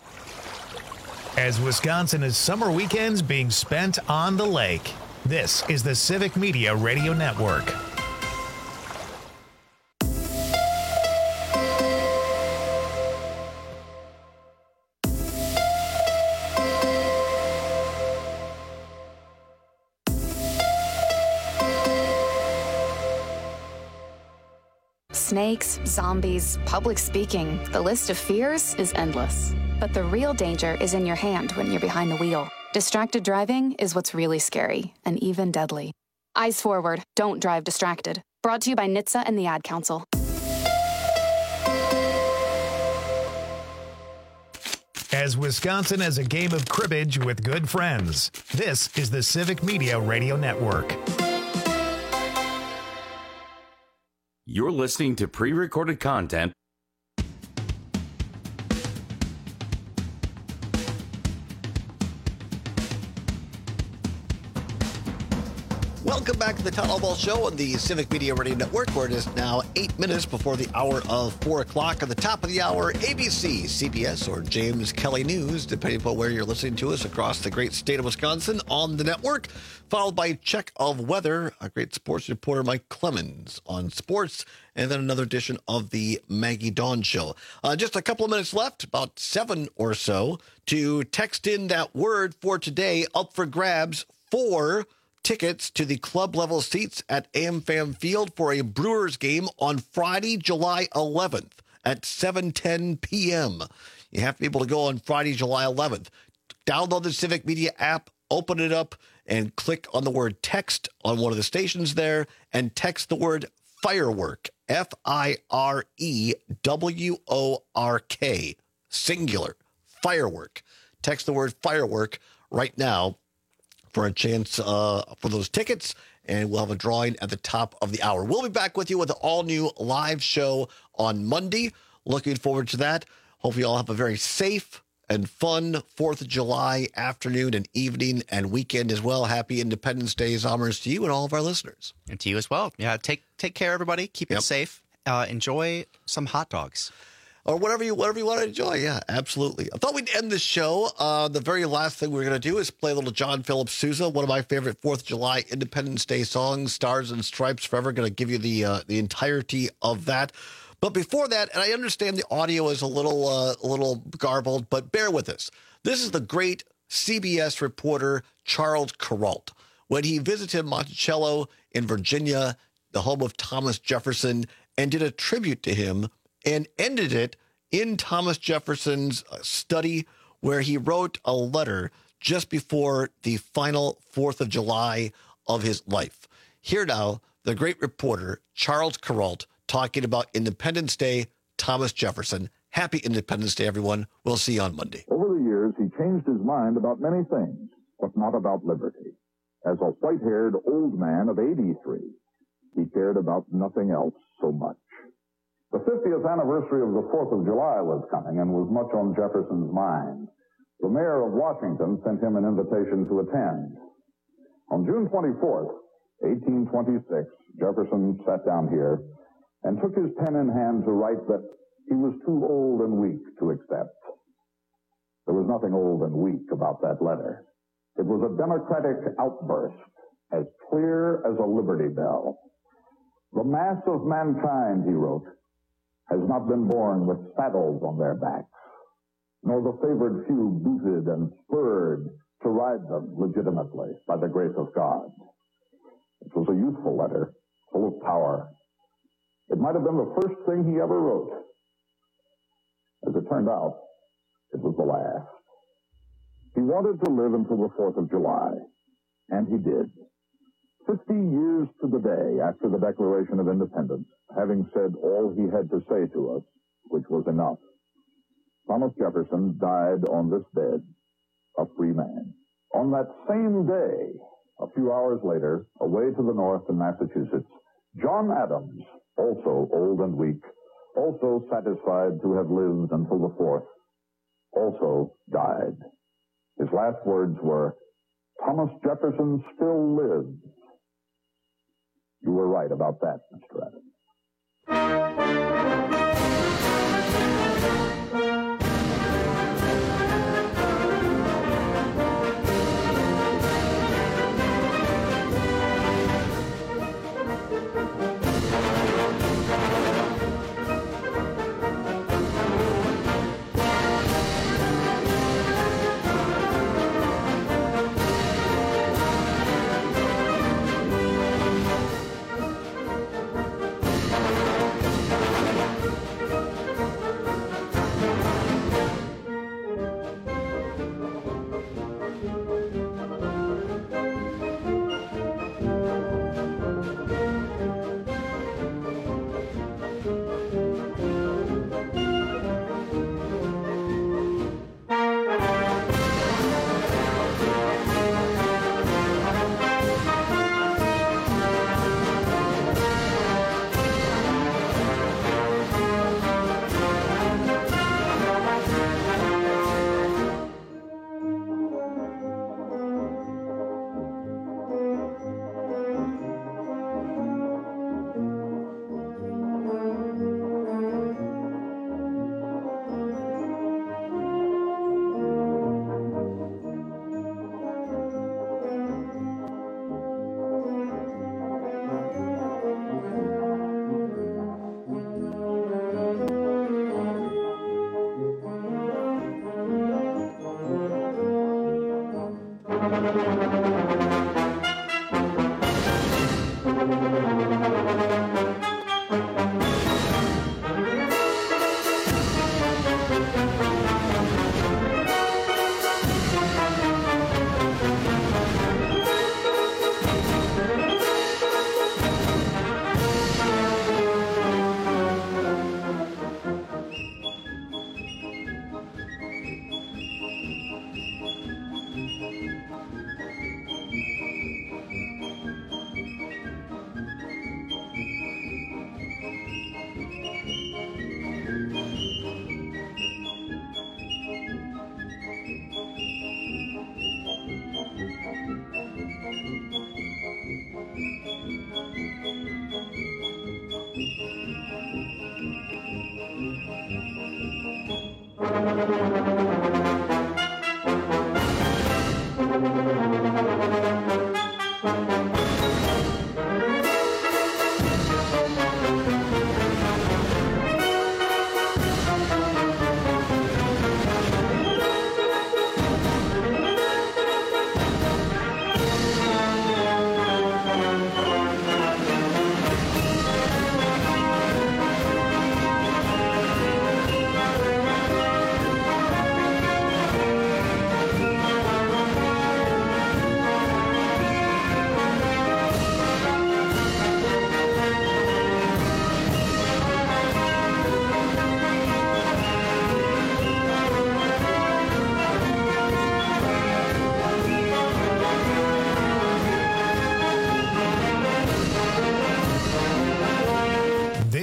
As Wisconsin is summer weekends being spent on the lake, this is the Civic Media Radio Network. Snakes, zombies, public speaking. The list of fears is endless. But the real danger is in your hand when you're behind the wheel. Distracted driving is what's really scary and even deadly. Eyes forward, don't drive distracted. Brought to you by N H T S A and the Ad Council. As Wisconsin has a game of cribbage with good friends, this is the Civic Media Radio Network. You're listening to pre-recorded content. Welcome back to the Town Hall Ball Show on the Civic Media Radio Network, where it is now eight minutes before the hour of four o'clock. At the top of the hour, A B C, C B S, or James Kelly News, depending upon where you're listening to us across the great state of Wisconsin on the network, followed by Check of Weather, a great sports reporter, Mike Clemens, on sports, and then another edition of the Maggie Dawn Show. Uh, just a couple of minutes left, about seven or so, to text in that word for today, up for grabs, for tickets to the club level seats at AmFam Field for a Brewers game on Friday, July eleventh at seven ten p.m. You have to be able to go on Friday, July eleventh. Download the Civic Media app, open it up, and click on the word text on one of the stations there and text the word firework, F I R E W O R K, singular, firework. Text the word firework right now for a chance uh, for those tickets, and we'll have a drawing at the top of the hour. We'll be back with you with an all-new live show on Monday. Looking forward to that. Hope you all have a very safe and fun fourth of July afternoon and evening and weekend as well. Happy Independence Day, Zommers, to you and all of our listeners. And to you as well. Yeah, take take care, everybody. Keep Yep. it safe. Uh, enjoy some hot dogs. Or whatever you whatever you want to enjoy. Yeah, absolutely. I thought we'd end the show. Uh, the very last thing we're going to do is play a little John Philip Sousa, one of my favorite fourth of July Independence Day songs, Stars and Stripes Forever. Going to give you the uh, the entirety of that. But before that, and I understand the audio is a little uh, a little garbled, but bear with us. This is the great C B S reporter Charles Kuralt when he visited Monticello in Virginia, the home of Thomas Jefferson, and did a tribute to him and ended it in Thomas Jefferson's study where he wrote a letter just before the final fourth of July of his life. Here now, the great reporter Charles Kuralt talking about Independence Day, Thomas Jefferson. Happy Independence Day, everyone. We'll see you on Monday. Over the years, he changed his mind about many things, but not about liberty. As a white-haired old man of eighty-three, he cared about nothing else so much. The fiftieth anniversary of the fourth of July was coming and was much on Jefferson's mind. The mayor of Washington sent him an invitation to attend. On June twenty-fourth, eighteen twenty-six, Jefferson sat down here and took his pen in hand to write that he was too old and weak to accept. There was nothing old and weak about that letter. It was a democratic outburst, as clear as a Liberty Bell. The mass of mankind, he wrote, has not been born with saddles on their backs, nor the favored few booted and spurred to ride them legitimately by the grace of God. It was a youthful letter, full of power. It might have been the first thing he ever wrote. As it turned out, it was the last. He wanted to live until the fourth of July, and he did. Fifty years to the day after the Declaration of Independence, having said all he had to say to us, which was enough, Thomas Jefferson died on this bed, a free man. On that same day, a few hours later, away to the north in Massachusetts, John Adams, also old and weak, also satisfied to have lived until the fourth, also died. His last words were, "Thomas Jefferson still lives." You were right about that, Mister Adams.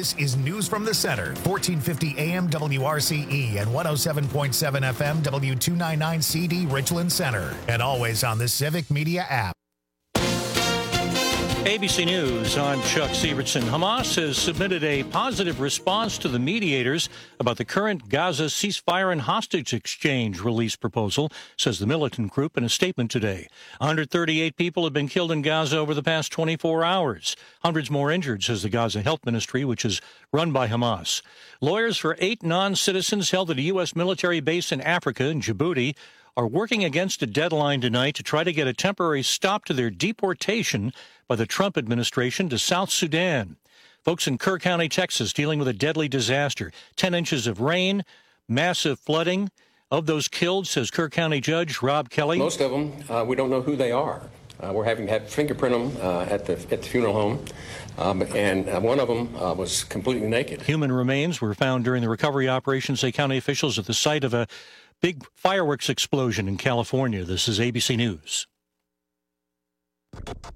This is News from the Center, fourteen fifty A M W R C E and one oh seven point seven F M W two ninety-nine C D Richland Center, and always on the Civic Media app. A B C News, I'm Chuck Sievertson. Hamas has submitted a positive response to the mediators about the current Gaza ceasefire and hostage exchange release proposal, says the militant group in a statement today. one hundred thirty-eight people have been killed in Gaza over the past twenty-four hours. Hundreds more injured, says the Gaza Health Ministry, which is run by Hamas. Lawyers for eight non-citizens held at a U S military base in Africa, in Djibouti, are working against a deadline tonight to try to get a temporary stop to their deportation by the Trump administration to South Sudan. Folks in Kerr County, Texas, dealing with a deadly disaster. Ten inches of rain, massive flooding. Of those killed, says Kerr County Judge Rob Kelly. Most of them, uh, we don't know who they are. Uh, we're having to have fingerprint them uh, at the at the funeral home, um, and uh, one of them uh, was completely naked. Human remains were found during the recovery operation, say county officials, at the site of a big fireworks explosion in California. This is A B C News.